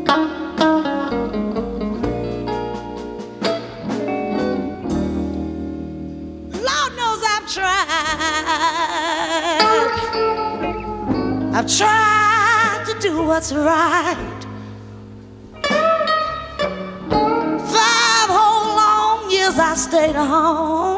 Lord knows I've tried. I've tried to do what's right. 5 whole long years I stayed home.